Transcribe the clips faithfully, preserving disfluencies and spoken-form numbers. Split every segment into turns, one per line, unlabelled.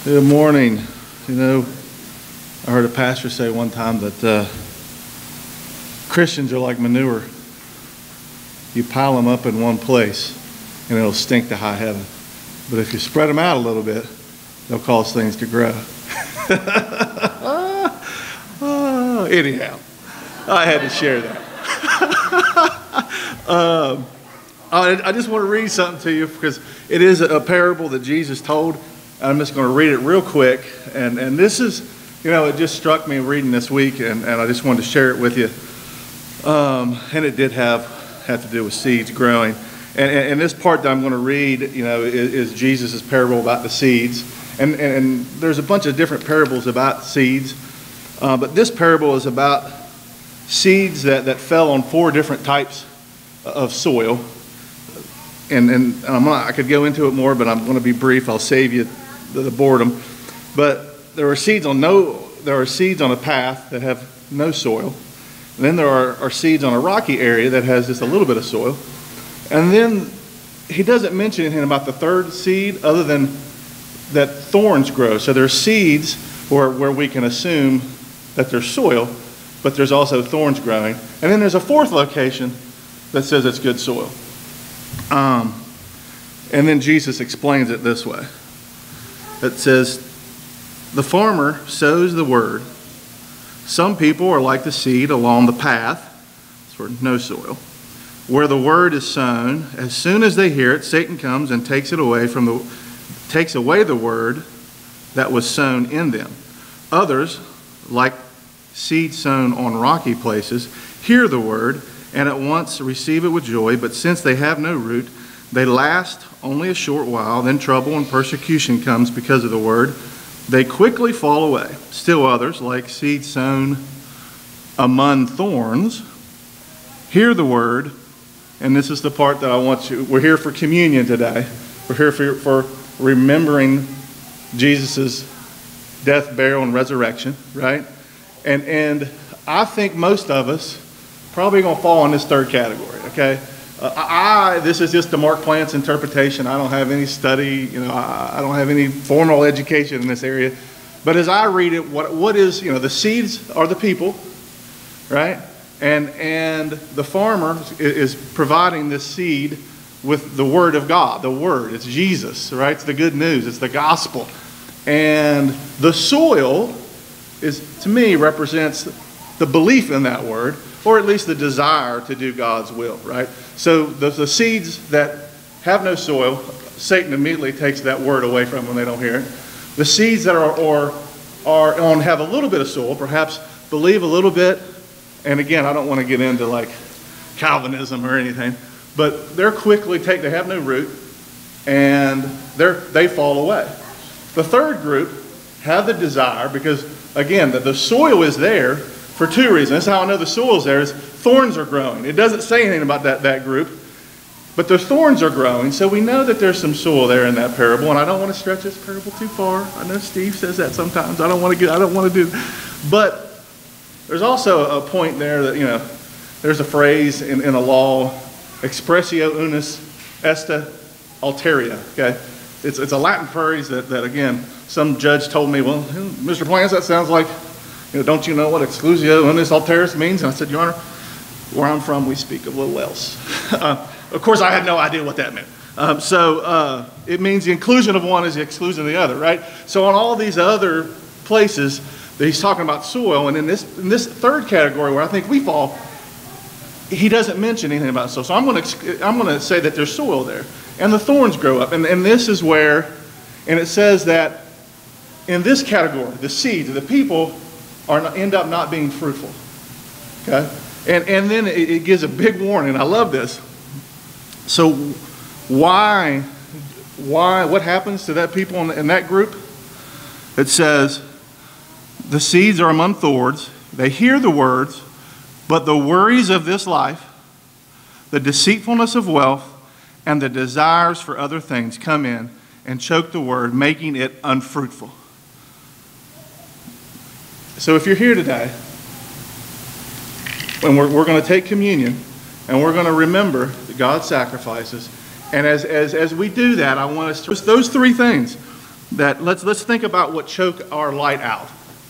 Good morning. You know, I heard a pastor say one time that uh, Christians are like manure. You pile them up in one place and it'll stink to high heaven. But if you spread them out a little bit, they'll cause things to grow. uh, anyhow, I had to share that. um, I, I just want to read something to you because it is a parable that Jesus told. I'm just going to read it real quick. And, and this is, you know, it just struck me reading this week, and, and I just wanted to share it with you. Um, and it did have, have to do with seeds growing. And, and, and this part that I'm going to read, you know, is, is Jesus' parable about the seeds. And, and, and there's a bunch of different parables about seeds. Uh, but this parable is about seeds that, that fell on four different types of soil. And, and I'm not, I could go into it more, but I'm going to be brief. I'll save you the, the boredom. But there are seeds on no, there are seeds on a path that have no soil. And then there are, are seeds on a rocky area that has just a little bit of soil. And then he doesn't mention anything about the third seed other than that thorns grow. So there are seeds where, where we can assume that there's soil, but there's also thorns growing. And then there's a fourth location that says it's good soil. Um, and then Jesus explains it this way. It says, the farmer sows the word. Some people are like the seed along the path, sort of no soil, where the word is sown. As soon as they hear it, Satan comes and takes it away from the, takes away the word that was sown in them. Others, like seed sown on rocky places, hear the word and at once receive it with joy, but since they have no root, they last only a short while. Then trouble and persecution comes because of the word. They quickly fall away. Still others, like seed sown among thorns, hear the word, and this is the part that I want you, we're here for communion today. We're here for, for remembering Jesus' death, burial, and resurrection, right? And, and I think most of us probably going to fall in this third category, okay? Uh, I, this is just the Mark Plant's interpretation. I don't have any study, you know, I, I don't have any formal education in this area. But as I read it, what, what is, you know, the seeds are the people, right? And, and the farmer is providing this seed with the word of God, the word. It's Jesus, right? It's the good news. It's the gospel. And the soil is, to me, represents the belief in that word, or at least the desire to do God's will, right? So the, the seeds that have no soil, Satan immediately takes that word away from them when they don't hear it. The seeds that are, or, are on have a little bit of soil, perhaps believe a little bit, and again, I don't want to get into like Calvinism or anything, but they're quickly take, they have no root, and they're, they fall away. The third group have the desire because, again, the, the soil is there for two reasons. That's how I know the soil is there, is thorns are growing. It doesn't say anything about that, that group, but the thorns are growing, so we know that there's some soil there in that parable, and I don't want to stretch this parable too far. I know Steve says that sometimes. I don't want to get, I don't want to do, but there's also a point there that, you know, there's a phrase in, in a law, expressio unis est alteria, okay? It's, it's a Latin phrase that, that, again, some judge told me, well, Mister Plants, that sounds like, you know, don't you know what exclusio unis alteris means? And I said, Your Honor, where I'm from, we speak a little else. uh, of course, I had no idea what that meant. Um, so uh, it means the inclusion of one is the exclusion of the other, right? So on all these other places, he's talking about soil, and in this, in this third category where I think we fall, he doesn't mention anything about soil. So I'm going to I'm going to say that there's soil there, and the thorns grow up, and, and this is where, and it says that in this category, the seeds, the people, are not, end up not being fruitful. Okay, and and then it, it gives a big warning. I love this. So why why what happens to that people in, in that group? It says the seeds are among thorns. They hear the words, but the worries of this life, the deceitfulness of wealth, and the desires for other things come in and choke the word, making it unfruitful. So if you're here today, and we're, we're going to take communion, and we're going to remember God's sacrifices, and as, as, as we do that, I want us to, those three things, that let's, let's think about what choke our light out.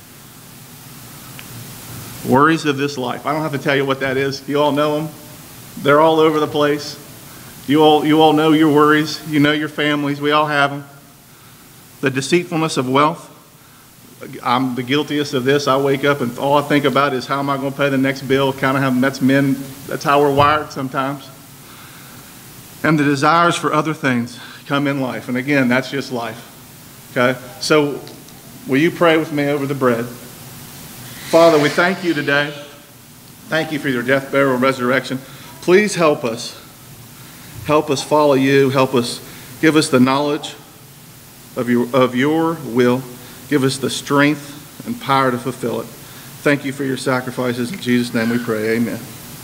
Worries of this life. I don't have to tell you what that is. You all know them. They're all over the place. You all, you all know your worries. You know your families. We all have them. The deceitfulness of wealth. I'm the guiltiest of this. I wake up and all I think about is how am I going to pay the next bill. Kind of have, that's men, that's how we're wired sometimes. And the desires for other things come in life. And again, that's just life. Okay? So will you pray with me over the bread? Father, we thank you today. Thank you for your death, burial, and resurrection. Please help us. Help us follow you. Help us. Give us the knowledge of your, of your will. Give us the strength and power to fulfill it. Thank you for your sacrifices. In Jesus' name we pray. Amen.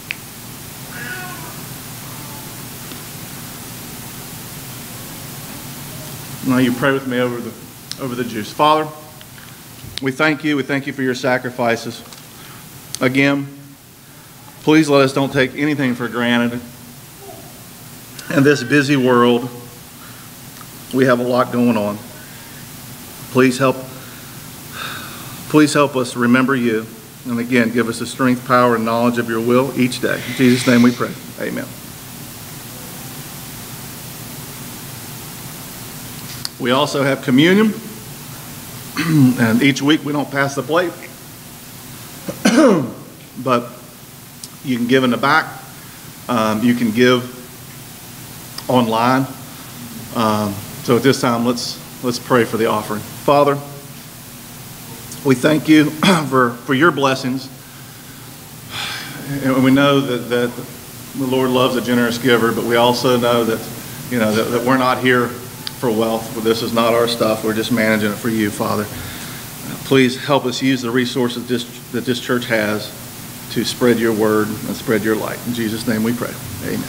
Now you pray with me over the, over the juice. Father, we thank you. We thank you for your sacrifices. Again, please let us don't take anything for granted. In this busy world, we have a lot going on. Please help, please help us remember you. And again, give us the strength, power, and knowledge of your will each day. In Jesus' name we pray. Amen. We also have communion. And each week we don't pass the plate. But you can give in the back. Um, you can give online. Um, so at this time, let's let's pray for the offering. Father, we thank you for, for your blessings. And we know that, that the Lord loves a generous giver, but we also know that, you know, that, that we're not here for wealth. This is not our stuff. We're just managing it for you, Father. Please help us use the resources this, that this church has to spread your word and spread your light. In Jesus' name we pray. Amen.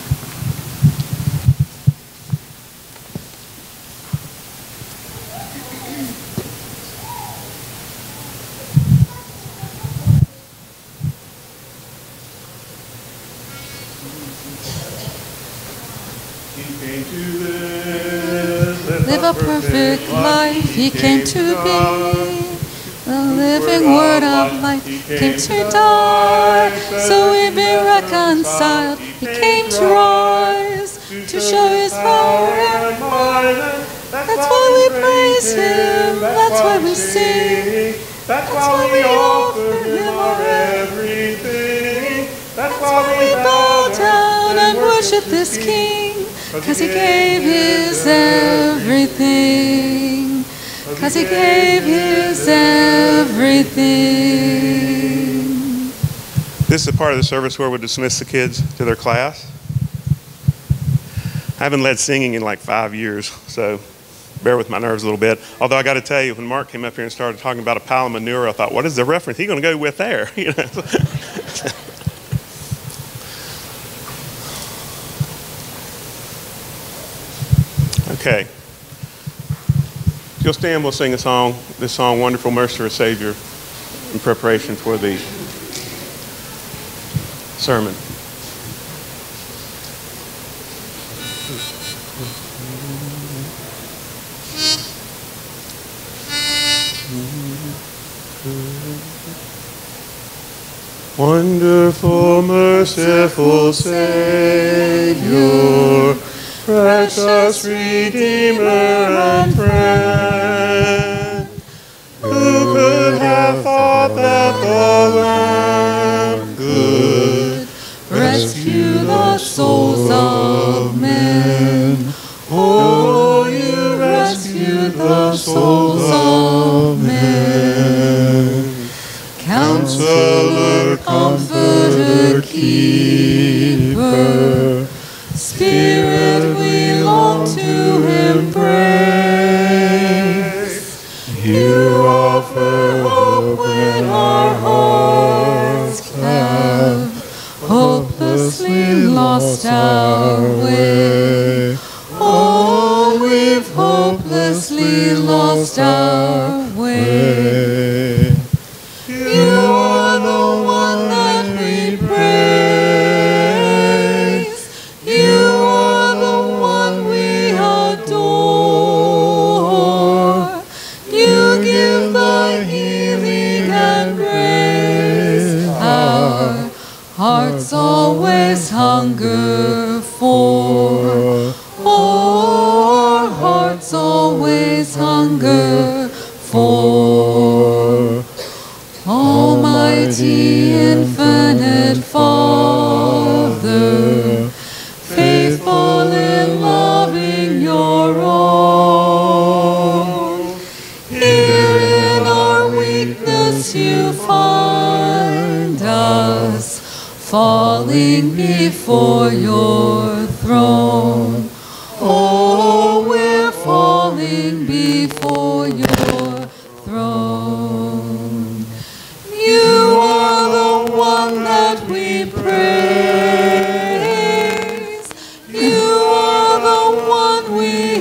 Live a perfect life, he came to be. The living word of life came to die. So we've been reconciled, he came to rise, to show his power and might. That's why we praise him, that's why we sing, that's why we offer him our everything. That's why we bow down and worship this King, 'cause he gave his everything. 'Cause he gave his everything.
This is a part of the service where we dismiss the kids to their class. I haven't led singing in like five years, so bear with my nerves a little bit. Although I got to tell you, when Mark came up here and started talking about a pile of manure, I thought, what is the reference he's going to go with there? You know. Okay. If you'll stand, we'll sing a song, this song, Wonderful Mercy of Savior, in preparation for the sermon. Wonderful, merciful Savior, precious Redeemer and friend, who could have thought that the Lamb could
rescue the souls of men? Oh, you rescued the souls of men. Counselor, Comforter, Keeper, Spirit we long to embrace. You offer hope when our hearts have hopelessly lost our way. Oh, we've hopelessly lost our way. You are the one that we praise. You are the one we adore. always hunger for. Almighty infinite Father, faithful in loving your own, here in our weakness you find us, falling before your throne. Oh, we're falling before your throne. You are the one that we praise. You are the one we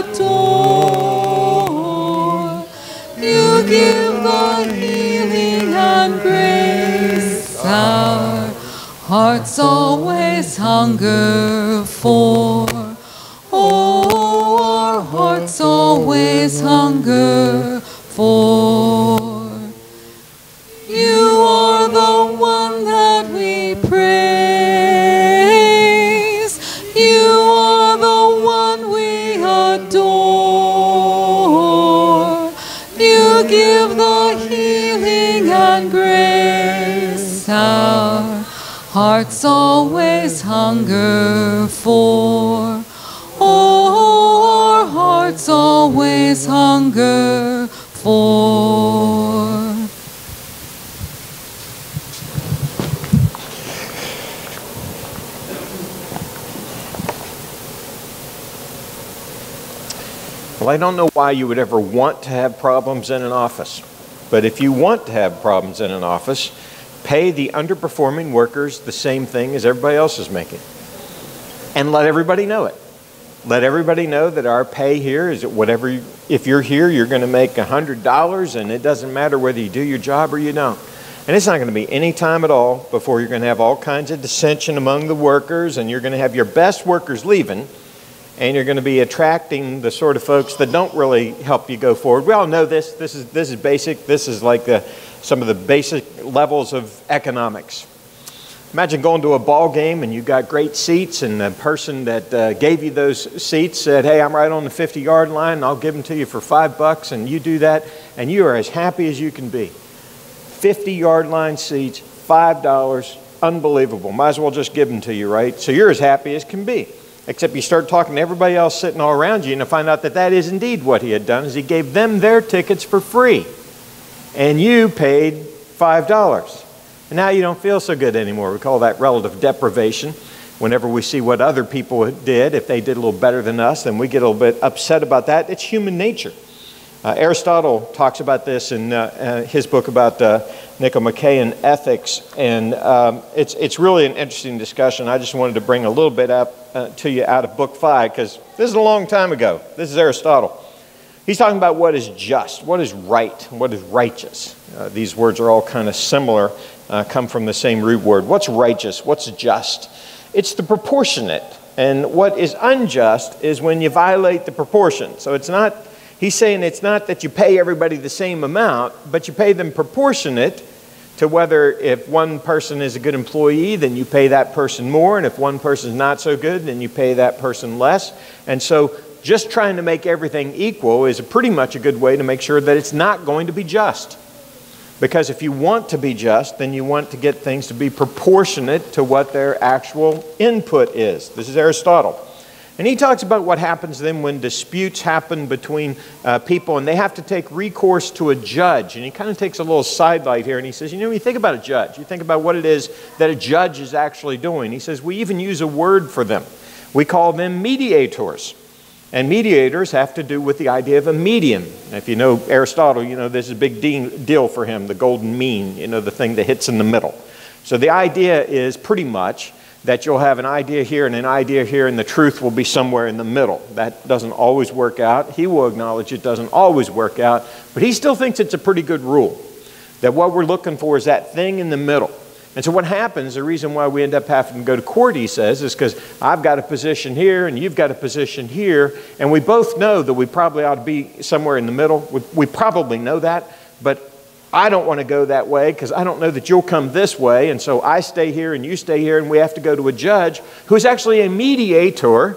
adore. You give the healing and grace our hearts always hunger for. Oh, our hearts always hunger for. You are the one that we praise. You are the one we adore. You give the healing and grace our hearts always hunger for. Oh, our hearts always hunger for.
Well, I don't know why you would ever want to have problems in an office. But if you want to have problems in an office, pay the underperforming workers the same thing as everybody else is making. And let everybody know it. Let everybody know that our pay here is whatever, you, if you're here, you're going to make one hundred dollars, and it doesn't matter whether you do your job or you don't. And it's not going to be any time at all before you're going to have all kinds of dissension among the workers, and you're going to have your best workers leaving, and you're going to be attracting the sort of folks that don't really help you go forward. We all know this. This is, this is basic. This is like the, some of the basic levels of economics. Imagine going to a ball game and you got great seats, and the person that uh, gave you those seats said, hey, I'm right on the fifty yard line and I'll give them to you for five bucks, and you do that and you are as happy as you can be. fifty yard line seats, five dollars, unbelievable. Might as well just give them to you, right? So you're as happy as can be. Except you start talking to everybody else sitting all around you and you find out that that is indeed what he had done, is he gave them their tickets for free. And you paid five dollars. And now you don't feel so good anymore. We call that relative deprivation. Whenever we see what other people did, if they did a little better than us, then we get a little bit upset about that. It's human nature. Uh, Aristotle talks about this in uh, uh, his book about uh, Nicomachean ethics, and um, it's, it's really an interesting discussion. I just wanted to bring a little bit up uh, to you out of book five, because this is a long time ago. This is Aristotle. He's talking about what is just, what is right, what is righteous. Uh, these words are all kind of similar, uh, come from the same root word. What's righteous? What's just? It's the proportionate. And what is unjust is when you violate the proportion. So it's not, he's saying it's not that you pay everybody the same amount, but you pay them proportionate to whether if one person is a good employee, then you pay that person more. And if one person is not so good, then you pay that person less. And so just trying to make everything equal is pretty much a good way to make sure that it's not going to be just. Because if you want to be just, then you want to get things to be proportionate to what their actual input is. This is Aristotle. And he talks about what happens then when disputes happen between uh, people and they have to take recourse to a judge. And he kind of takes a little sidelight here and he says, you know, when you think about a judge, you think about what it is that a judge is actually doing. He says, we even use a word for them. We call them mediators. And mediators have to do with the idea of a median. If you know Aristotle, you know this is a big deal for him, the golden mean, you know, the thing that hits in the middle. So the idea is pretty much that you'll have an idea here and an idea here, and the truth will be somewhere in the middle. That doesn't always work out. He will acknowledge it doesn't always work out, but he still thinks it's a pretty good rule, that what we're looking for is that thing in the middle. And so what happens, the reason why we end up having to go to court, he says, is because I've got a position here and you've got a position here, and we both know that we probably ought to be somewhere in the middle. We, we probably know that, but I don't want to go that way because I don't know that you'll come this way, and so I stay here and you stay here, and we have to go to a judge who's actually a mediator,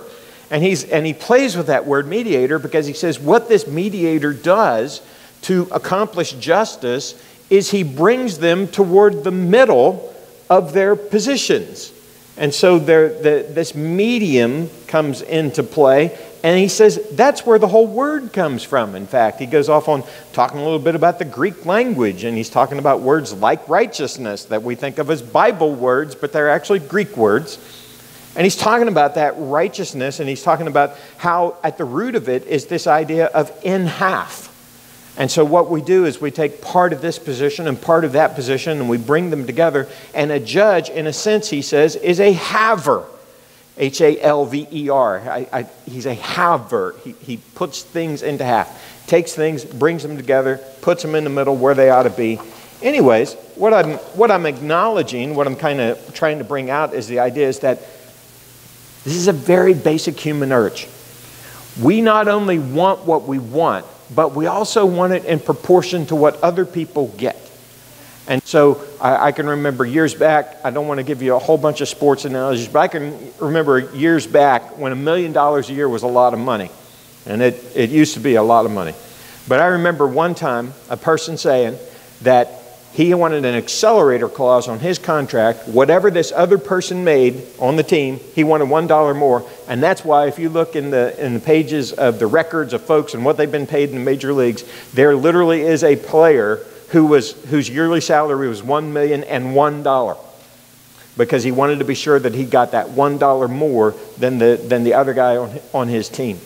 And, he's, and he plays with that word mediator because he says what this mediator does to accomplish justice is he brings them toward the middle of their positions. And so there, the, this medium comes into play. And he says that's where the whole word comes from. In fact, he goes off on talking a little bit about the Greek language. And he's talking about words like righteousness that we think of as Bible words, but they're actually Greek words. And he's talking about that righteousness, and he's talking about how at the root of it is this idea of in half. And so what we do is we take part of this position and part of that position, and we bring them together. And a judge, in a sense, he says, is a haver. H A L V E R. I, I, he's a haver. He, he puts things into half. Takes things, brings them together, puts them in the middle where they ought to be. Anyways, what I'm, what I'm acknowledging, what I'm kind of trying to bring out is the idea is that this is a very basic human urge. We not only want what we want, but we also want it in proportion to what other people get. And so I, I can remember years back, I don't want to give you a whole bunch of sports analogies, but I can remember years back when a million dollars a year was a lot of money. And it, it used to be a lot of money. But I remember one time a person saying that he wanted an accelerator clause on his contract. Whatever this other person made on the team, he wanted one dollar more. And that's why if you look in the, in the pages of the records of folks and what they've been paid in the major leagues, there literally is a player who was, whose yearly salary was one million and one dollar. Because he wanted to be sure that he got that one dollar more than the, than the other guy on, on his team.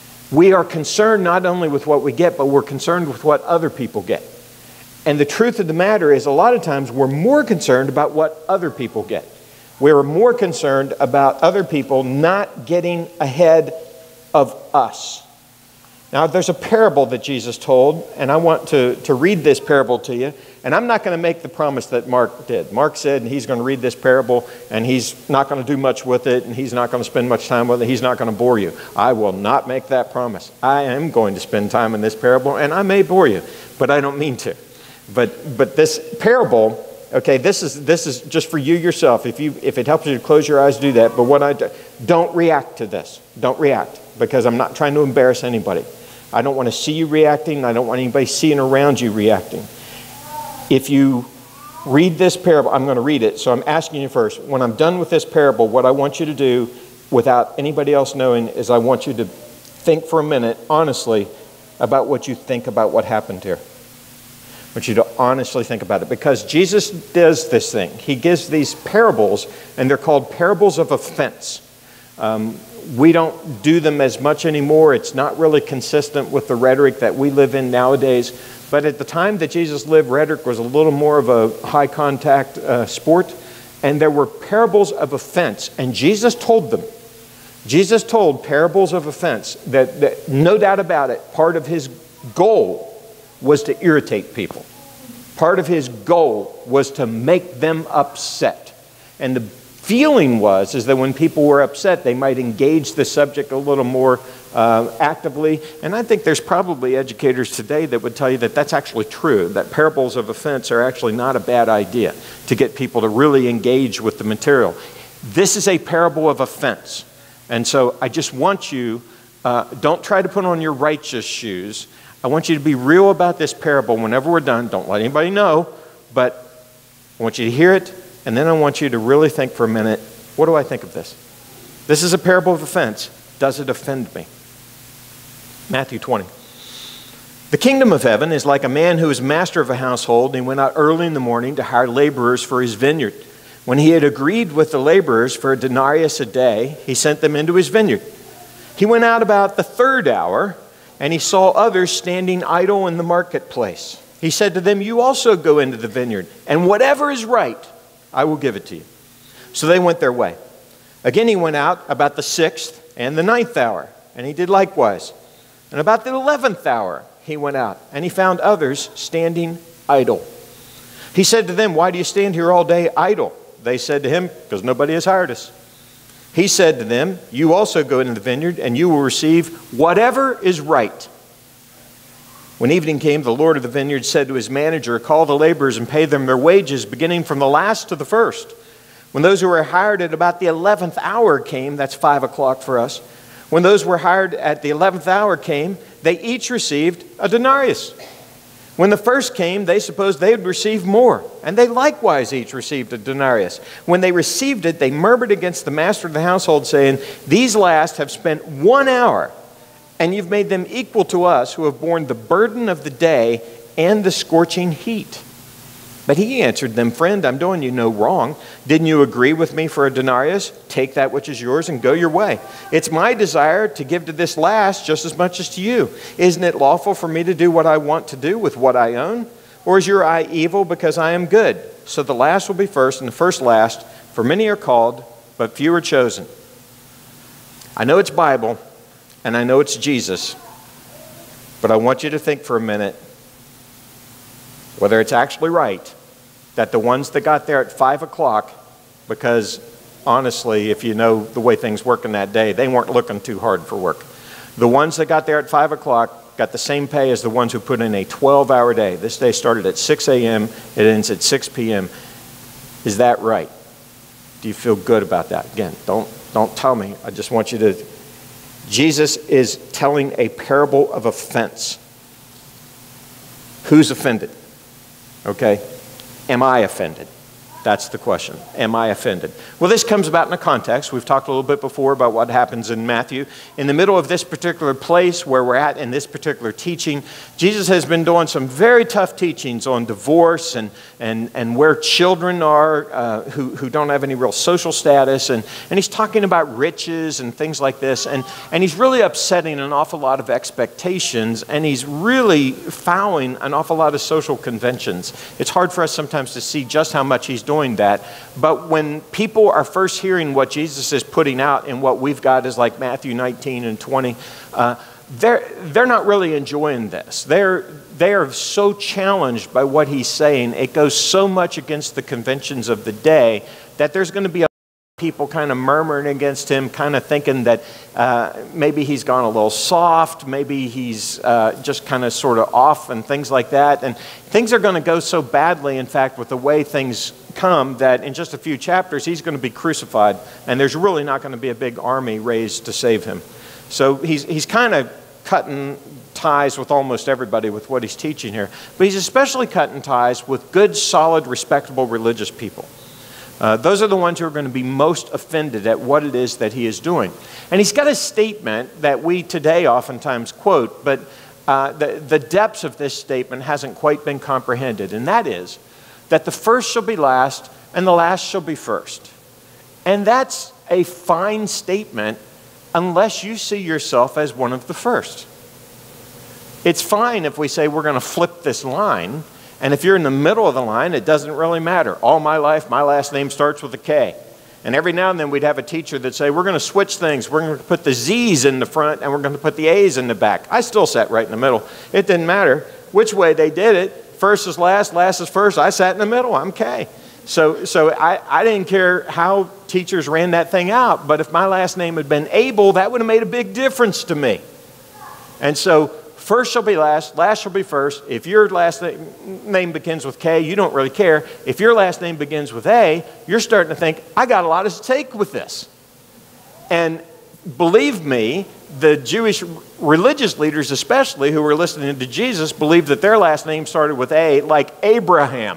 We are concerned not only with what we get, but we're concerned with what other people get. And the truth of the matter is a lot of times we're more concerned about what other people get. We're more concerned about other people not getting ahead of us. Now there's a parable that Jesus told, and I want to, to read this parable to you. And I'm not going to make the promise that Mark did. Mark said he's going to read this parable and he's not going to do much with it and he's not going to spend much time with it. He's not going to bore you. I will not make that promise. I am going to spend time in this parable and I may bore you, but I don't mean to. But but this parable, okay, this is this is just for you yourself. If you if it helps you to close your eyes, do that. But what I do, don't react to this. Don't react, because I'm not trying to embarrass anybody. I don't want to see you reacting. I don't want anybody seeing around you reacting. If you read this parable, I'm going to read it. So I'm asking you first, when I'm done with this parable, what I want you to do without anybody else knowing is I want you to think for a minute, honestly, about what you think about what happened here. I want you to honestly think about it, because Jesus does this thing. He gives these parables, and they're called parables of offense. Um, we don't do them as much anymore. It's not really consistent with the rhetoric that we live in nowadays. But at the time that Jesus lived, rhetoric was a little more of a high contact uh, sport, and there were parables of offense, and Jesus told them. Jesus told parables of offense that, that no doubt about it, part of his goal was to irritate people. Part of his goal was to make them upset. And the feeling was is that when people were upset, they might engage the subject a little more uh, actively. And I think there's probably educators today that would tell you that that's actually true, that parables of offense are actually not a bad idea to get people to really engage with the material. This is a parable of offense. And so I just want you, uh, don't try to put on your righteous shoes. I want you to be real about this parable whenever we're done. Don't let anybody know, but I want you to hear it, and then I want you to really think for a minute, what do I think of this? This is a parable of offense. Does it offend me? Matthew twenty. The kingdom of heaven is like a man who is master of a household, and he went out early in the morning to hire laborers for his vineyard. When he had agreed with the laborers for a denarius a day, he sent them into his vineyard. He went out about the third hour, and he saw others standing idle in the marketplace. He said to them, "You also go into the vineyard, and whatever is right, I will give it to you." So they went their way. Again he went out about the sixth and the ninth hour, and he did likewise. And about the eleventh hour he went out, and he found others standing idle. He said to them, "Why do you stand here all day idle?" They said to him, "Because nobody has hired us." He said to them, "You also go into the vineyard, and you will receive whatever is right." When evening came, the Lord of the vineyard said to his manager, "Call the laborers and pay them their wages, beginning from the last to the first." When those who were hired at about the eleventh hour came, that's five o'clock for us, When those were hired at the eleventh hour came, they each received a denarius. When the first came, they supposed they would receive more, and they likewise each received a denarius. When they received it, they murmured against the master of the household, saying, "These last have spent one hour, and you've made them equal to us who have borne the burden of the day and the scorching heat." But he answered them, "Friend, I'm doing you no wrong. Didn't you agree with me for a denarius? Take that which is yours and go your way. It's my desire to give to this last just as much as to you. Isn't it lawful for me to do what I want to do with what I own? Or is your eye evil because I am good? So the last will be first and the first last, for many are called, but few are chosen." I know it's Bible, and I know it's Jesus, but I want you to think for a minute whether it's actually right that the ones that got there at five o'clock, because honestly, if you know the way things work in that day, they weren't looking too hard for work. The ones that got there at five o'clock got the same pay as the ones who put in a twelve-hour day. This day started at six a m, it ends at six p m Is that right? Do you feel good about that? Again, don't, don't tell me. I just want you to... Jesus is telling a parable of offense. Who's offended? Okay? Am I offended? That's the question. Am I offended? Well, this comes about in a context. We've talked a little bit before about what happens in Matthew. In the middle of this particular place where we're at in this particular teaching, Jesus has been doing some very tough teachings on divorce and, and, and where children are uh, who, who don't have any real social status. And, and he's talking about riches and things like this. And, and he's really upsetting an awful lot of expectations. And he's really fouling an awful lot of social conventions. It's hard for us sometimes to see just how much he's doing doing that. But when people are first hearing what Jesus is putting out and what we've got is like Matthew nineteen and twenty, uh, they're, they're not really enjoying this. They're, they are so challenged by what he's saying. It goes so much against the conventions of the day that there's going to be a people kind of murmuring against him, kind of thinking that uh, maybe he's gone a little soft, maybe he's uh, just kind of sort of off and things like that. And things are going to go so badly, in fact, with the way things come, that in just a few chapters he's going to be crucified, and there's really not going to be a big army raised to save him. So he's, he's kind of cutting ties with almost everybody with what he's teaching here. But he's especially cutting ties with good, solid, respectable religious people. Uh, those are the ones who are going to be most offended at what it is that he is doing. And he's got a statement that we today oftentimes quote, but uh, the, the depths of this statement hasn't quite been comprehended. And that is that the first shall be last and the last shall be first. And that's a fine statement unless you see yourself as one of the first. It's fine if we say we're going to flip this line. And if you're in the middle of the line, it doesn't really matter. All my life, my last name starts with a K. And every now and then we'd have a teacher that'd say, we're going to switch things. We're going to put the Z's in the front and we're going to put the A's in the back. I still sat right in the middle. It didn't matter which way they did it. First is last, last is first. I sat in the middle. I'm K. So, so I, I didn't care how teachers ran that thing out. But if my last name had been Abel, that would have made a big difference to me. And so first shall be last, last shall be first. If your last name begins with K, you don't really care. If your last name begins with A, you're starting to think, I got a lot at stake with this. And believe me, the Jewish religious leaders especially who were listening to Jesus believed that their last name started with A, like Abraham.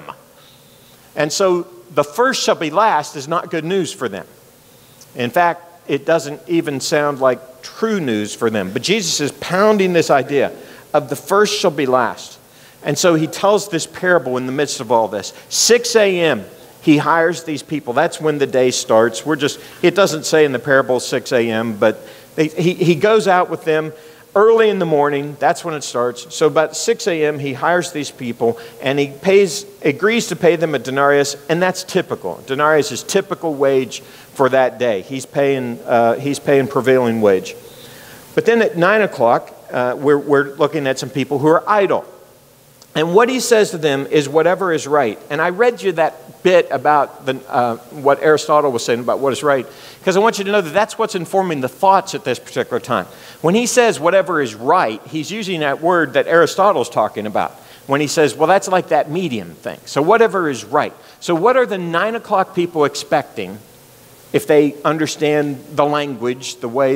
And so the first shall be last is not good news for them. In fact, it doesn't even sound like true news for them. But Jesus is pounding this idea of the first shall be last. And so he tells this parable in the midst of all this. six a m he hires these people. That's when the day starts. We're just, it doesn't say in the parable six a m, but they, he, he goes out with them early in the morning. That's when it starts. So about six a m he hires these people and he pays, agrees to pay them a denarius, and that's typical. Denarius is typical wage for that day. He's paying, uh, he's paying prevailing wage. But then at nine o'clock, uh, we're, we're looking at some people who are idle. And what he says to them is whatever is right. And I read you that bit about the, uh, what Aristotle was saying about what is right, because I want you to know that that's what's informing the thoughts at this particular time. When he says whatever is right, he's using that word that Aristotle's talking about. When he says, well, that's like that medium thing. So whatever is right. So what are the nine o'clock people expecting if they understand the language the way that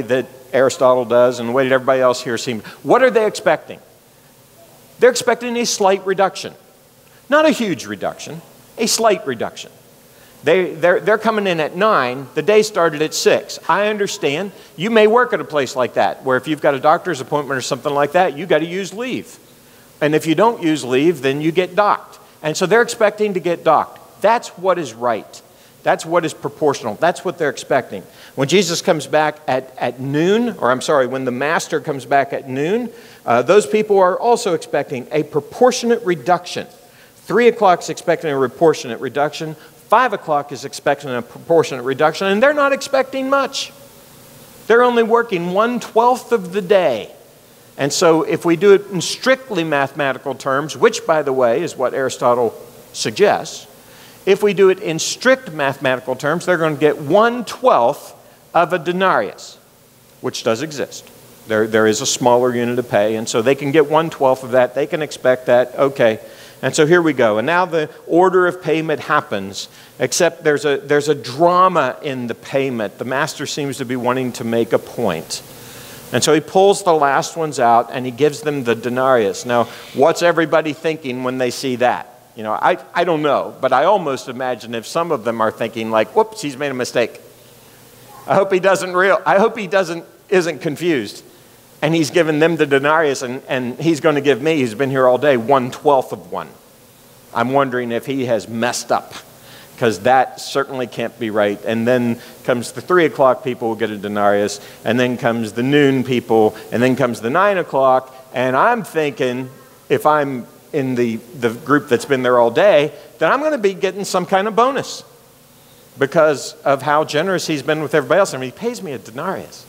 Aristotle does and the way that everybody else here seems. What are they expecting? They're expecting a slight reduction. Not a huge reduction, a slight reduction. They, they're, they're coming in at nine, the day started at six. I understand. You may work at a place like that, where if you've got a doctor's appointment or something like that, you got to use leave. And if you don't use leave, then you get docked. And so they're expecting to get docked. That's what is right. That's what is proportional. That's what they're expecting. When Jesus comes back at, at noon, or I'm sorry, when the master comes back at noon, uh, those people are also expecting a proportionate reduction. Three o'clock is expecting a proportionate reduction. Five o'clock is expecting a proportionate reduction, and they're not expecting much. They're only working one-twelfth of the day. And so if we do it in strictly mathematical terms, which, by the way, is what Aristotle suggests, if we do it in strict mathematical terms, they're going to get one-twelfth of a denarius, which does exist. There, there is a smaller unit of pay, and so they can get one-twelfth of that. They can expect that, okay. And so here we go. And now the order of payment happens, except there's a, there's a drama in the payment. The master seems to be wanting to make a point. And so he pulls the last ones out and he gives them the denarius. Now, what's everybody thinking when they see that? You know, I, I don't know, but I almost imagine if some of them are thinking like, whoops, he's made a mistake. I hope he doesn't real, I hope he doesn't, isn't confused. And he's given them the denarius, and, and he's going to give me, he's been here all day, one-twelfth of one. I'm wondering if he has messed up, because that certainly can't be right. And then comes the three o'clock people will get a denarius, and then comes the noon people, and then comes the nine o'clock, and I'm thinking, if I'm in the, the group that's been there all day, then I'm going to be getting some kind of bonus because of how generous he's been with everybody else. I mean, he pays me a denarius.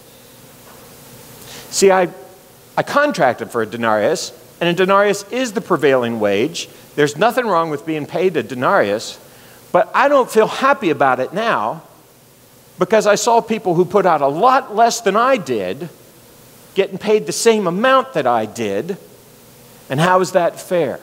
See, I, I contracted for a denarius, and a denarius is the prevailing wage. There's nothing wrong with being paid a denarius, but I don't feel happy about it now because I saw people who put out a lot less than I did getting paid the same amount that I did, and how is that fair?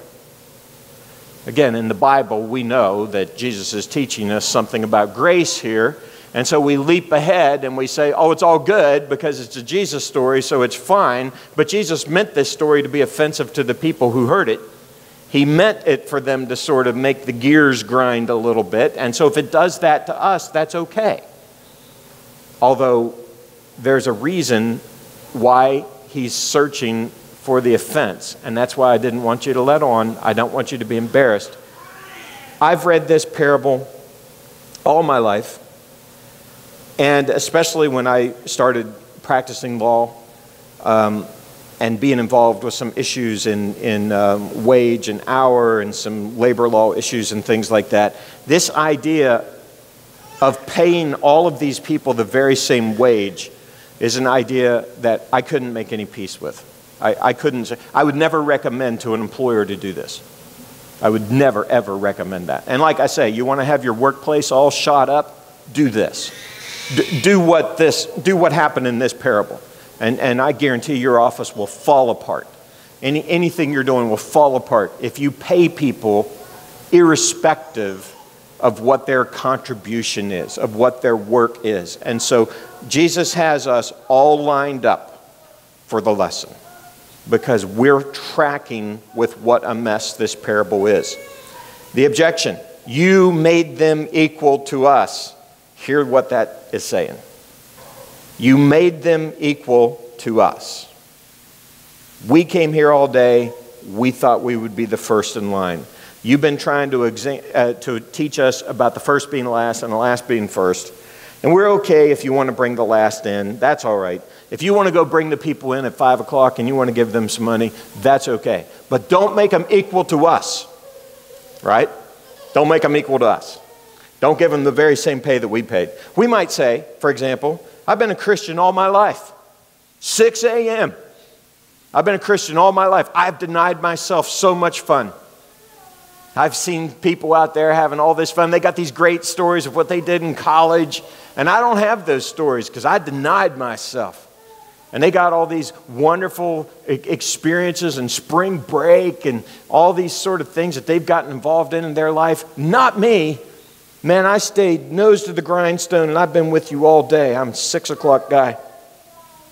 Again, in the Bible, we know that Jesus is teaching us something about grace here. And so we leap ahead and we say, oh, it's all good because it's a Jesus story, so it's fine. But Jesus meant this story to be offensive to the people who heard it. He meant it for them to sort of make the gears grind a little bit. And so if it does that to us, that's okay. Although there's a reason why he's searching for the offense. And that's why I didn't want you to let on. I don't want you to be embarrassed. I've read this parable all my life. And especially when I started practicing law um, and being involved with some issues in, in um, wage and hour and some labor law issues and things like that, this idea of paying all of these people the very same wage is an idea that I couldn't make any peace with. I, I couldn't, I would never recommend to an employer to do this. I would never, ever recommend that. And like I say, you want to have your workplace all shot up, do this. D- do what this, do what happened in this parable. And, and I guarantee your office will fall apart. Any, anything you're doing will fall apart if you pay people irrespective of what their contribution is, of what their work is. And so Jesus has us all lined up for the lesson because we're tracking with what a mess this parable is. The objection, you made them equal to us. Hear what that is saying. You made them equal to us. We came here all day. We thought we would be the first in line. You've been trying to, exa- uh, to teach us about the first being last and the last being first. And we're okay if you want to bring the last in. That's all right. If you want to go bring the people in at five o'clock and you want to give them some money, that's okay. But don't make them equal to us. Right? Don't make them equal to us. Don't give them the very same pay that we paid. We might say, for example, I've been a Christian all my life. six a.m. I've been a Christian all my life. I've denied myself so much fun. I've seen people out there having all this fun. They got these great stories of what they did in college. And I don't have those stories because I denied myself. And they got all these wonderful experiences and spring break and all these sort of things that they've gotten involved in in their life. Not me. Man, I stayed nose to the grindstone and I've been with you all day. I'm a six o'clock guy.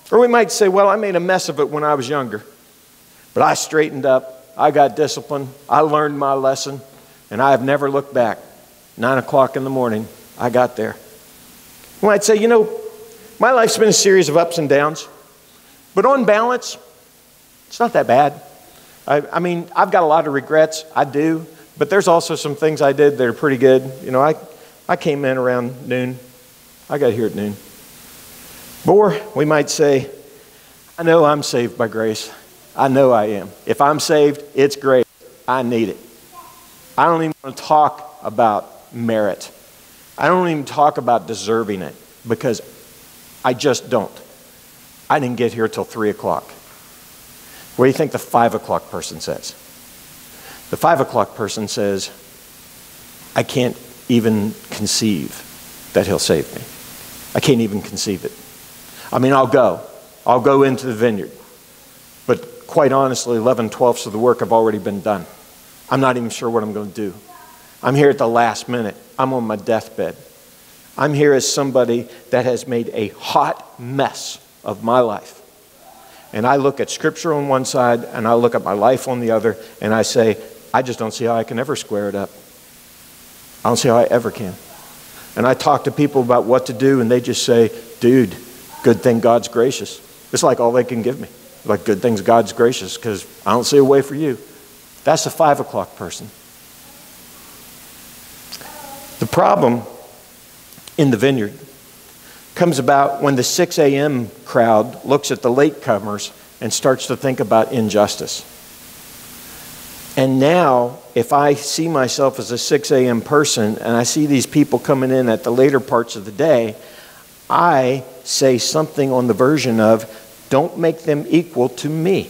Or we might say, well, I made a mess of it when I was younger, but I straightened up, I got disciplined, I learned my lesson, and I have never looked back. Nine o'clock in the morning, I got there. We might say, you know, my life's been a series of ups and downs, but on balance, it's not that bad. I, I mean, I've got a lot of regrets, I do, but there's also some things I did that are pretty good. You know, I, I came in around noon. I got here at noon. Or we might say, I know I'm saved by grace. I know I am. If I'm saved, it's grace. I need it. I don't even want to talk about merit. I don't even talk about deserving it because I just don't. I didn't get here till three o'clock. What do you think the five o'clock person says? The five o'clock person says, I can't even conceive that he'll save me. I can't even conceive it. I mean, I'll go. I'll go into the vineyard. But quite honestly, eleven twelfths of the work have already been done. I'm not even sure what I'm going to do. I'm here at the last minute. I'm on my deathbed. I'm here as somebody that has made a hot mess of my life. And I look at Scripture on one side, and I look at my life on the other, and I say, I just don't see how I can ever square it up. I don't see how I ever can. And I talk to people about what to do, and they just say, dude, good thing God's gracious. It's like all they can give me. Like, good things God's gracious, because I don't see a way for you. That's the five o'clock person. The problem in the vineyard comes about when the six a.m. crowd looks at the latecomers and starts to think about injustice. And now, if I see myself as a six a.m. person and I see these people coming in at the later parts of the day, I say something on the version of, don't make them equal to me.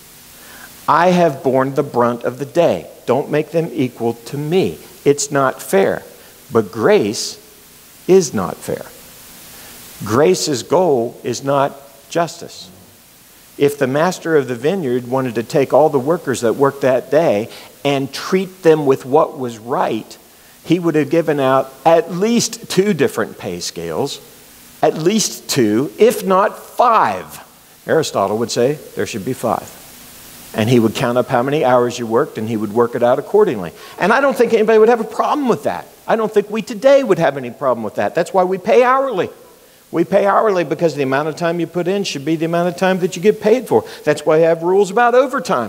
I have borne the brunt of the day. Don't make them equal to me. It's not fair. But grace is not fair. Grace's goal is not justice. If the master of the vineyard wanted to take all the workers that worked that day and treat them with what was right, he would have given out at least two different pay scales, at least two, if not five. Aristotle would say there should be five. And he would count up how many hours you worked, and he would work it out accordingly. And I don't think anybody would have a problem with that. I don't think we today would have any problem with that. That's why we pay hourly. We pay hourly because the amount of time you put in should be the amount of time that you get paid for. That's why I have rules about overtime.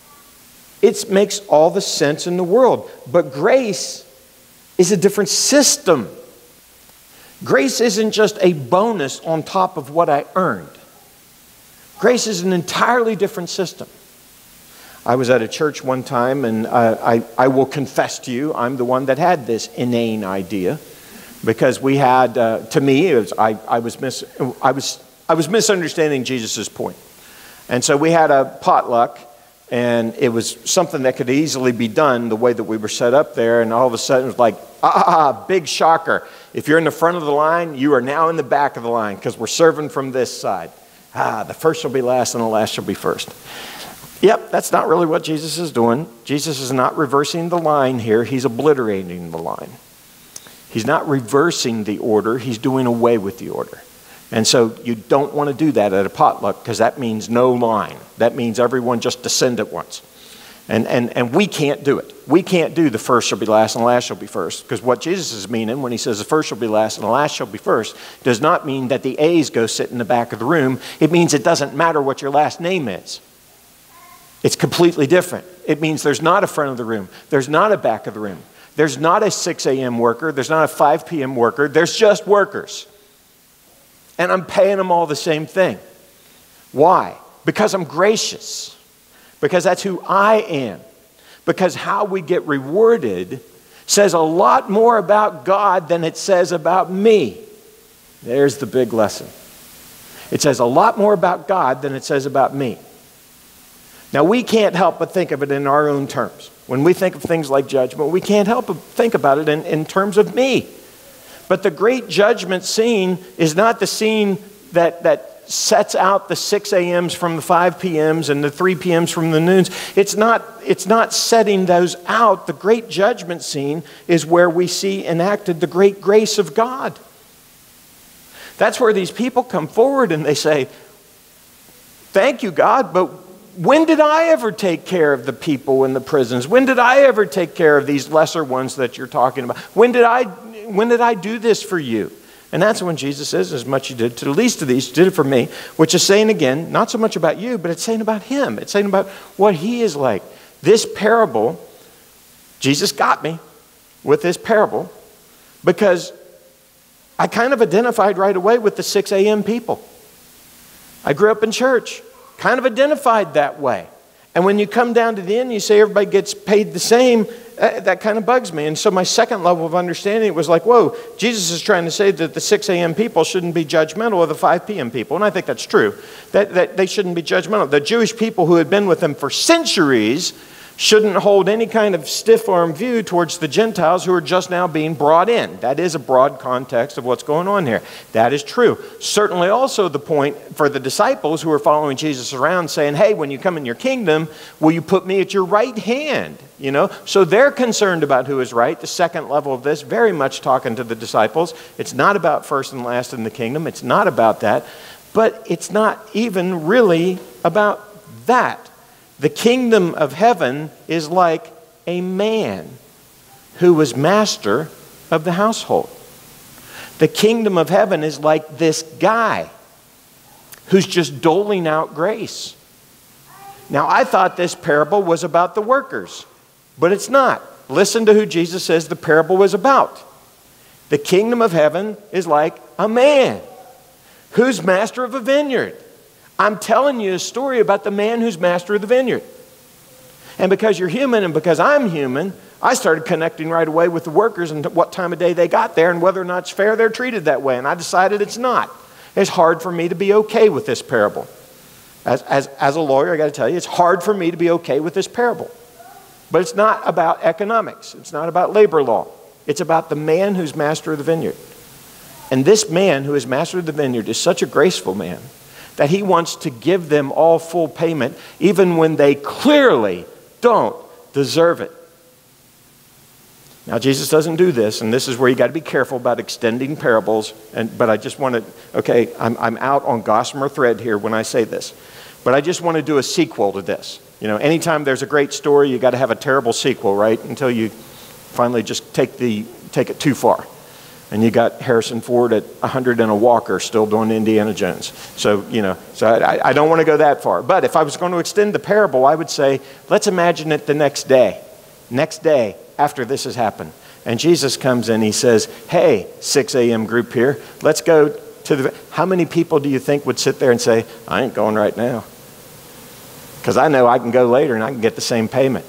It makes all the sense in the world. But grace is a different system. Grace isn't just a bonus on top of what I earned. Grace is an entirely different system. I was at a church one time, and I, I, I will confess to you, I'm the one that had this inane idea, because we had, uh, to me, it was, I, I, was mis, I, was, I was misunderstanding Jesus' point. And so we had a potluck, and it was something that could easily be done the way that we were set up there, and all of a sudden it was like, ah, big shocker. If you're in the front of the line, you are now in the back of the line, because we're serving from this side. Ah, the first shall be last, and the last shall be first. Yep, that's not really what Jesus is doing. Jesus is not reversing the line here. He's obliterating the line. He's not reversing the order. He's doing away with the order. And so you don't want to do that at a potluck, because that means no line. That means everyone just descend at once. And, and, and we can't do it. We can't do the first shall be last and the last shall be first, because what Jesus is meaning when he says the first shall be last and the last shall be first does not mean that the A's go sit in the back of the room. It means it doesn't matter what your last name is. It's completely different. It means there's not a front of the room. There's not a back of the room. There's not a six a.m. worker. There's not a five p.m. worker. There's just workers. And I'm paying them all the same thing. Why? Because I'm gracious. Because that's who I am. Because how we get rewarded says a lot more about God than it says about me. There's the big lesson. It says a lot more about God than it says about me. Now, we can't help but think of it in our own terms. When we think of things like judgment, we can't help but think about it in, in terms of me. But the great judgment scene is not the scene that, that sets out the six a.m.s from the five p.m.s and the three p.m.s from the noons. It's not, it's not setting those out. The great judgment scene is where we see enacted the great grace of God. That's where these people come forward and they say, thank you, God, but when did I ever take care of the people in the prisons? When did I ever take care of these lesser ones that you're talking about? When did I, when did I do this for you? And that's when Jesus says, as much you did to the least of these, you did it for me, which is saying again, not so much about you, but it's saying about him. It's saying about what he is like. This parable, Jesus got me with this parable because I kind of identified right away with the six a m people. I grew up in church, kind of identified that way. And when you come down to the end, you say everybody gets paid the same, uh, that kind of bugs me. And so my second level of understanding was like, whoa, Jesus is trying to say that the six a m people shouldn't be judgmental of the five p m people. And I think that's true, that, that they shouldn't be judgmental. The Jewish people who had been with them for centuries shouldn't hold any kind of stiff-arm view towards the Gentiles who are just now being brought in. That is a broad context of what's going on here. That is true. Certainly also the point for the disciples who are following Jesus around saying, hey, when you come in your kingdom, will you put me at your right hand? You know, so they're concerned about who is right. The second level of this, very much talking to the disciples. It's not about first and last in the kingdom. It's not about that. But it's not even really about that. The kingdom of heaven is like a man who was master of the household. The kingdom of heaven is like this guy who's just doling out grace. Now, I thought this parable was about the workers, but it's not. Listen to who Jesus says the parable was about. The kingdom of heaven is like a man who's master of a vineyard. I'm telling you a story about the man who's master of the vineyard. And because you're human and because I'm human, I started connecting right away with the workers and what time of day they got there and whether or not it's fair they're treated that way. And I decided it's not. It's hard for me to be okay with this parable. As, as, as a lawyer, I got to tell you, it's hard for me to be okay with this parable. But it's not about economics. It's not about labor law. It's about the man who's master of the vineyard. And this man who is master of the vineyard is such a graceful man that he wants to give them all full payment, even when they clearly don't deserve it. Now, Jesus doesn't do this, and this is where you got to be careful about extending parables. And but I just want to, okay, I'm, I'm out on gossamer thread here when I say this. But I just want to do a sequel to this. You know, anytime there's a great story, you got to have a terrible sequel, right? Until you finally just take the take it too far. And you got Harrison Ford at one hundred in a walker still doing Indiana Jones. So, you know, so I, I don't want to go that far. But if I was going to extend the parable, I would say, let's imagine it the next day. Next day after this has happened. And Jesus comes in, he says, hey, six a m group here, let's go to the... How many people do you think would sit there and say, I ain't going right now? Because I know I can go later and I can get the same payment.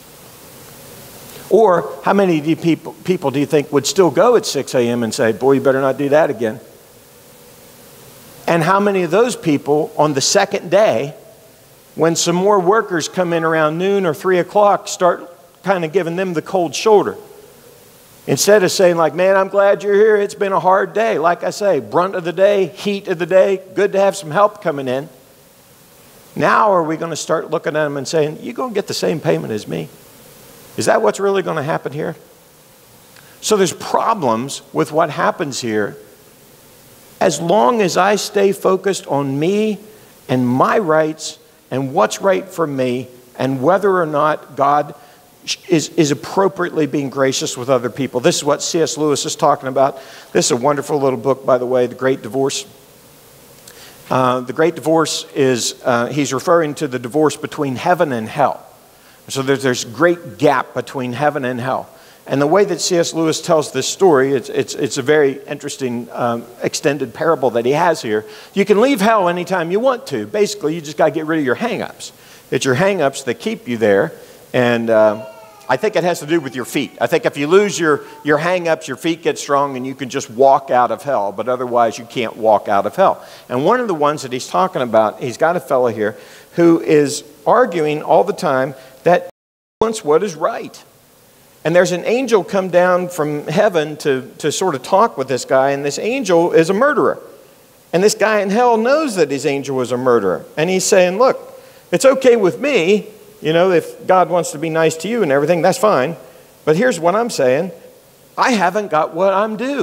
Or how many do you people, people do you think would still go at six a m and say, boy, you better not do that again? And how many of those people on the second day, when some more workers come in around noon or three o'clock, start kind of giving them the cold shoulder? Instead of saying like, man, I'm glad you're here. It's been a hard day. Like I say, brunt of the day, heat of the day, good to have some help coming in. Now are we going to start looking at them and saying, you're going to get the same payment as me? Is that what's really going to happen here? So there's problems with what happens here. As long as I stay focused on me and my rights and what's right for me and whether or not God is, is appropriately being gracious with other people. This is what C S Lewis is talking about. This is a wonderful little book, by the way, The Great Divorce. Uh, the Great Divorce is, uh, he's referring to the divorce between heaven and hell. So there's this great gap between heaven and hell. And the way that C S Lewis tells this story, it's, it's, it's a very interesting um, extended parable that he has here. You can leave hell anytime you want to. Basically, you just got to get rid of your hang-ups. It's your hang-ups that keep you there. And uh, I think it has to do with your feet. I think if you lose your, your hang-ups, your feet get strong and you can just walk out of hell. But otherwise, you can't walk out of hell. And one of the ones that he's talking about, he's got a fellow here who is arguing all the time that he wants what is right. And there's an angel come down from heaven to, to sort of talk with this guy, and this angel is a murderer. And this guy in hell knows that his angel is a murderer. And he's saying, look, it's okay with me, you know, if God wants to be nice to you and everything, that's fine. But here's what I'm saying. I haven't got what I'm due.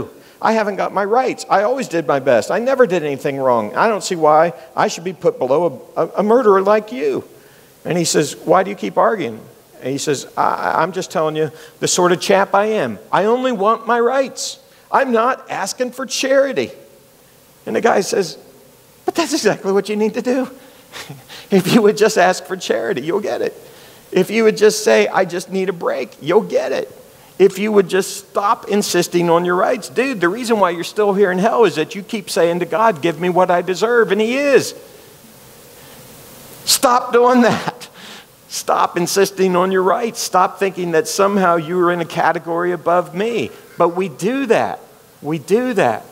I haven't got my rights. I always did my best. I never did anything wrong. I don't see why I should be put below a, a, a murderer like you. And he says, why do you keep arguing? And he says, I, I'm just telling you the sort of chap I am. I only want my rights. I'm not asking for charity. And the guy says, but that's exactly what you need to do. If you would just ask for charity, you'll get it. If you would just say, I just need a break, you'll get it. If you would just stop insisting on your rights. Dude, the reason why you're still here in hell is that you keep saying to God, give me what I deserve, and he is. Stop doing that. Stop insisting on your rights. Stop thinking that somehow you are in a category above me. But we do that. We do that.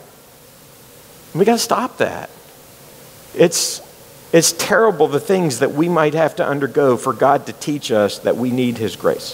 We got to stop that. It's, it's terrible the things that we might have to undergo for God to teach us that we need his grace.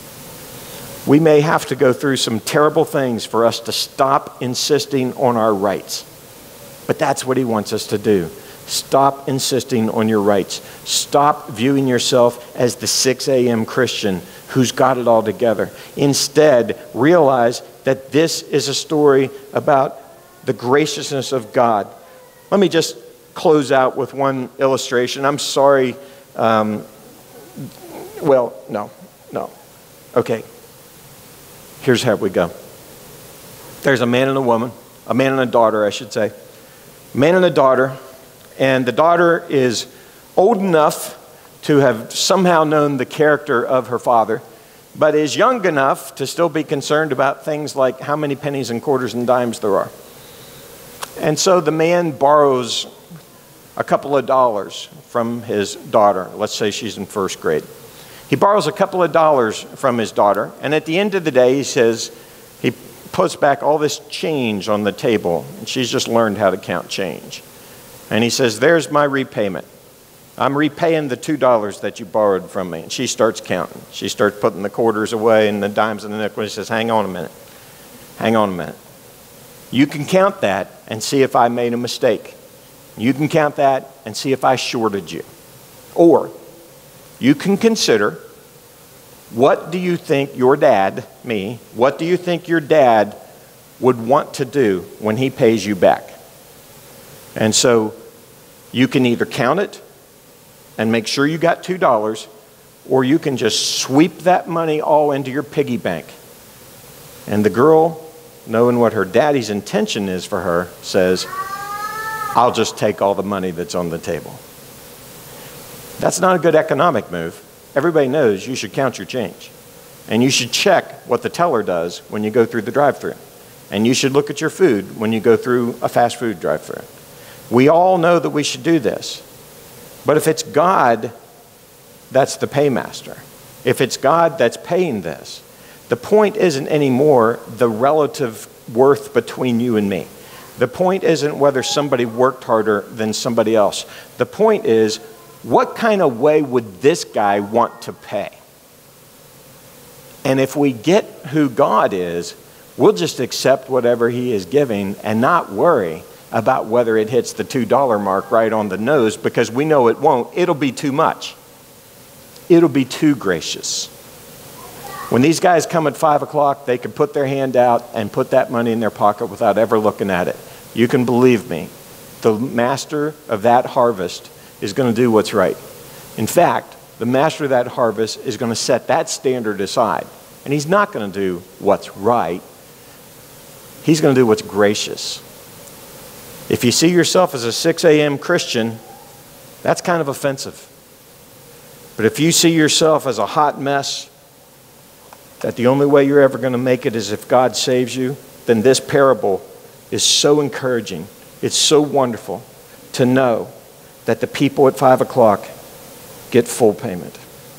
We may have to go through some terrible things for us to stop insisting on our rights. But that's what he wants us to do. Stop insisting on your rights. Stop viewing yourself as the six a.m. Christian who's got it all together. Instead, realize that this is a story about the graciousness of God. Let me just close out with one illustration. I'm sorry. Um, well, no, no. Okay. Here's how we go. There's a man and a woman, a man and a daughter, I should say. A man and a daughter. And the daughter is old enough to have somehow known the character of her father, but is young enough to still be concerned about things like how many pennies and quarters and dimes there are. And so the man borrows a couple of dollars from his daughter. Let's say she's in first grade. He borrows a couple of dollars from his daughter, and at the end of the day, he says, he puts back all this change on the table, and she's just learned how to count change. And he says, there's my repayment. I'm repaying the two dollars that you borrowed from me. And she starts counting. She starts putting the quarters away and the dimes and the nickels. She says, hang on a minute. Hang on a minute. You can count that and see if I made a mistake. You can count that and see if I shorted you. Or you can consider, what do you think your dad, me, what do you think your dad would want to do when he pays you back? And so you can either count it and make sure you got two dollars, or you can just sweep that money all into your piggy bank. And the girl, knowing what her daddy's intention is for her, says, I'll just take all the money that's on the table. That's not a good economic move. Everybody knows you should count your change. And you should check what the teller does when you go through the drive-thru. And you should look at your food when you go through a fast food drive-thru. We all know that we should do this. But if it's God that's the paymaster, if it's God that's paying this, the point isn't anymore the relative worth between you and me. The point isn't whether somebody worked harder than somebody else. The point is, what kind of way would this guy want to pay? And if we get who God is, we'll just accept whatever he is giving and not worry about whether it hits the two dollar mark right on the nose, because we know it won't. It'll be too much. It'll be too gracious. When these guys come at five o'clock, they can put their hand out and put that money in their pocket without ever looking at it. You can believe me, the master of that harvest is going to do what's right. In fact, the master of that harvest is going to set that standard aside. And he's not going to do what's right. He's going to do what's gracious. If you see yourself as a six a.m. Christian, that's kind of offensive. But if you see yourself as a hot mess, that the only way you're ever going to make it is if God saves you, then this parable is so encouraging. It's so wonderful to know that the people at five o'clock get full payment.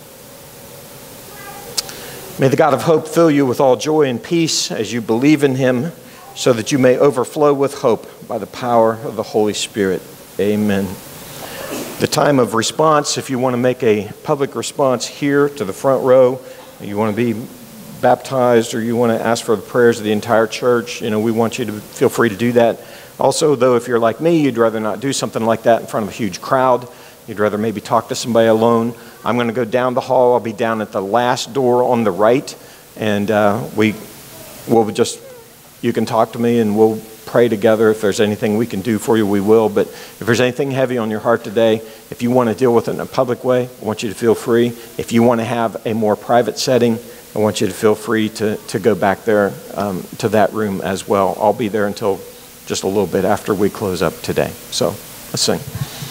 May the God of hope fill you with all joy and peace as you believe in him, so that you may overflow with hope by the power of the Holy Spirit. Amen. The time of response, if you want to make a public response here to the front row, you want to be baptized, or you want to ask for the prayers of the entire church, you know, we want you to feel free to do that. Also, though, if you're like me, you'd rather not do something like that in front of a huge crowd. You'd rather maybe talk to somebody alone. I'm going to go down the hall. I'll be down at the last door on the right, and uh, we will just you can talk to me and we'll pray together. If there's anything we can do for you, we will. But if there's anything heavy on your heart today, if you want to deal with it in a public way, I want you to feel free. If you want to have a more private setting, I want you to feel free to, to go back there um, to that room as well. I'll be there until just a little bit after we close up today. So let's sing.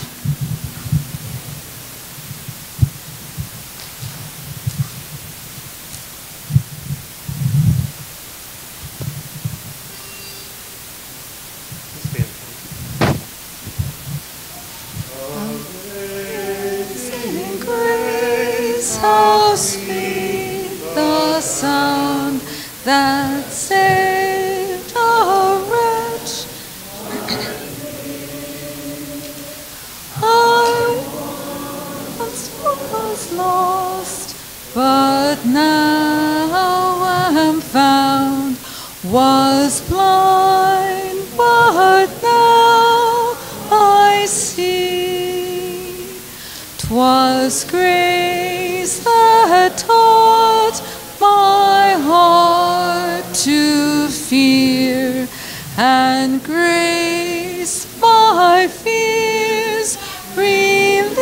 How sweet the sound that saved a wretch. I once was lost, but now am found. Was blind, but now I see. 'Twas grace that taught my heart to fear, and grace my fears relieved.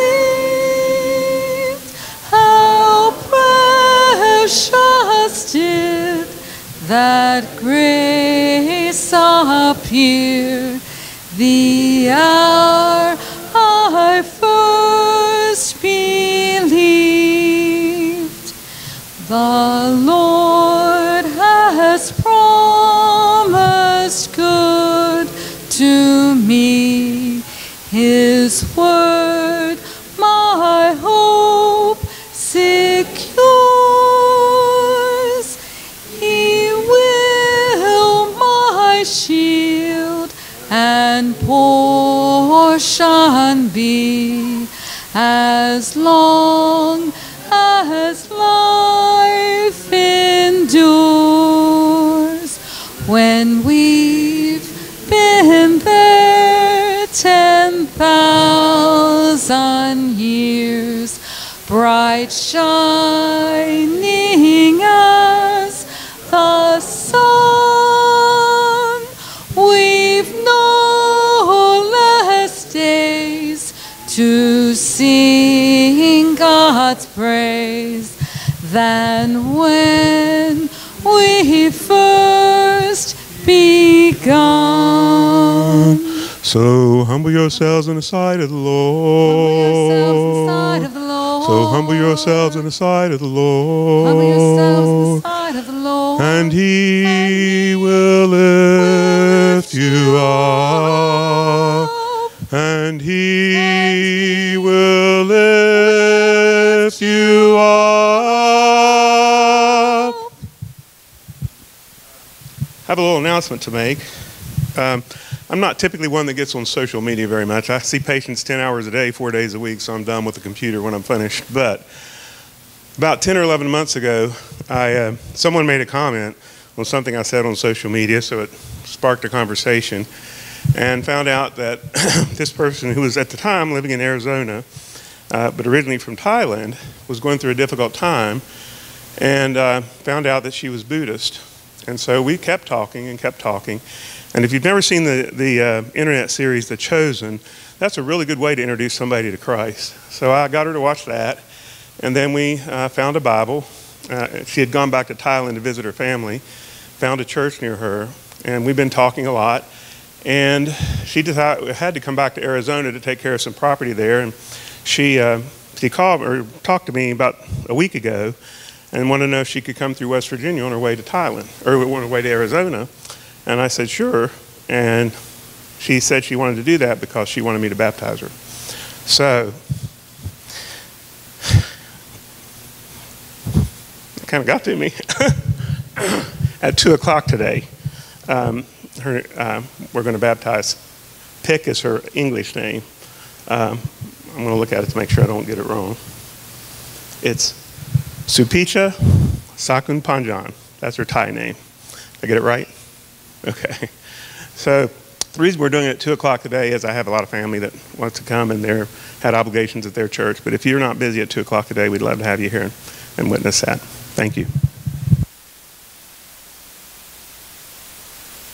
How precious did that grace appear, the hour I first believed. The Lord has promised good to me. His word my hope secures. He will my shield and portion be, as long as life endures. When we've been there ten thousand years, bright shining as the sun, we've no less days to sing God's praise than when we first begun.
So humble yourselves in the sight of the Lord. So humble yourselves in the sight of the Lord.
Humble yourselves in the sight of the Lord.
And He will lift you up. And He will lift you up. I have a little announcement to make. Um, I'm not typically one that gets on social media very much. I see patients ten hours a day, four days a week, so I'm done with the computer when I'm finished. But about ten or eleven months ago, I, uh, someone made a comment on something I said on social media, so it sparked a conversation, and found out that this person, who was at the time living in Arizona, uh, but originally from Thailand, was going through a difficult time, and uh, found out that she was Buddhist. And so we kept talking and kept talking. And if you've never seen the, the uh, internet series, The Chosen, that's a really good way to introduce somebody to Christ. So I got her to watch that, and then we uh, found a Bible. Uh, she had gone back to Thailand to visit her family, found a church near her, and we've been talking a lot. And she decided, had to come back to Arizona to take care of some property there. And she, uh, she called or talked to me about a week ago and wanted to know if she could come through West Virginia on her way to Thailand, or on her way to Arizona. And I said, sure. And she said she wanted to do that because she wanted me to baptize her. So, it kind of got to me. At two o'clock today, um, her, uh, we're going to baptize. Pick is her English name. Um, I'm going to look at it to make sure I don't get it wrong. It's Supicha Sakun Panjan. That's her Thai name. Did I get it right? Okay. So the reason we're doing it at two o'clock today is I have a lot of family that wants to come, and they had obligations at their church. But if you're not busy at two o'clock today, we'd love to have you here and, and witness that. Thank you.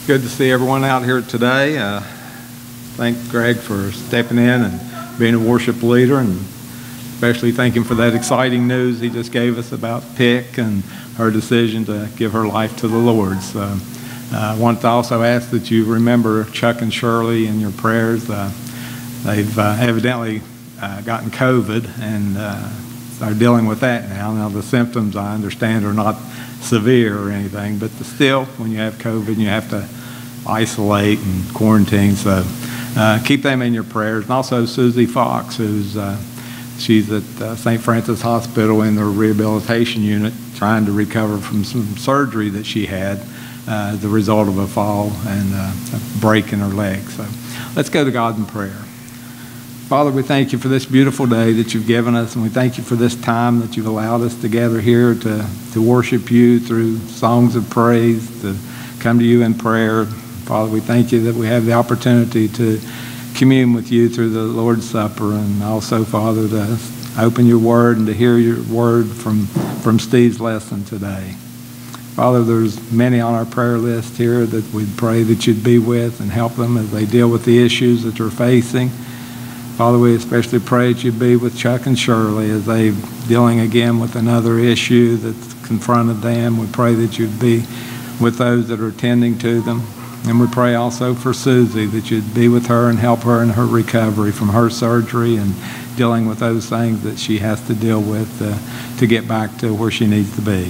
good to see everyone out here today. Uh, thank Greg for stepping in and being a worship leader, and especially thank him for that exciting news he just gave us about Pick and her decision to give her life to the Lord. So uh, I want to also ask that you remember Chuck and Shirley in your prayers. Uh, they've uh, evidently uh, gotten COVID and uh, are dealing with that now. Now the symptoms, I understand, are not severe or anything, but still, when you have COVID, you have to isolate and quarantine. So uh, keep them in your prayers. And also Susie Fox, who's uh, she's at uh, Saint Francis Hospital in the rehabilitation unit, trying to recover from some surgery that she had uh, as a result of a fall and uh, a break in her leg. So let's go to God in prayer. Father, we thank you for this beautiful day that you've given us, and we thank you for this time that you've allowed us to gather here to, to worship you through songs of praise, to come to you in prayer. Father, we thank you that we have the opportunity to commune with you through the Lord's Supper, and also, Father, to open your word and to hear your word from, from Steve's lesson today. Father, there's many on our prayer list here that we'd pray that you'd be with and help them as they deal with the issues that they're facing. Father, we especially pray that you'd be with Chuck and Shirley as they're dealing again with another issue that's confronted them. We pray that you'd be with those that are attending to them. And we pray also for Susie, that you'd be with her and help her in her recovery from her surgery and dealing with those things that she has to deal with uh, to get back to where she needs to be.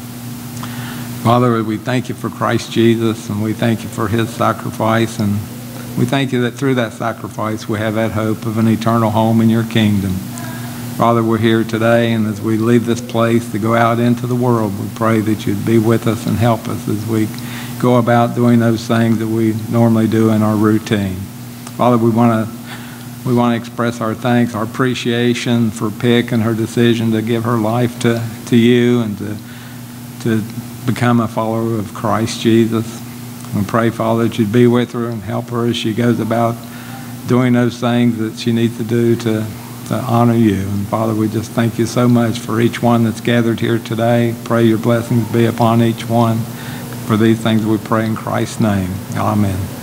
Father, we thank you for Christ Jesus, and we thank you for his sacrifice, and we thank you that through that sacrifice we have that hope of an eternal home in your kingdom. Father, we're here today, and as we leave this place to go out into the world, we pray that you'd be with us and help us as we go about doing those things that we normally do in our routine. Father, we want to we want to express our thanks, our appreciation for Pick and her decision to give her life to, to you and to, to become a follower of Christ Jesus. We pray, Father, that you'd be with her and help her as she goes about doing those things that she needs to do to, to honor you. And Father, we just thank you so much for each one that's gathered here today. Pray your blessings be upon each one. For these things we pray in Christ's name. Amen.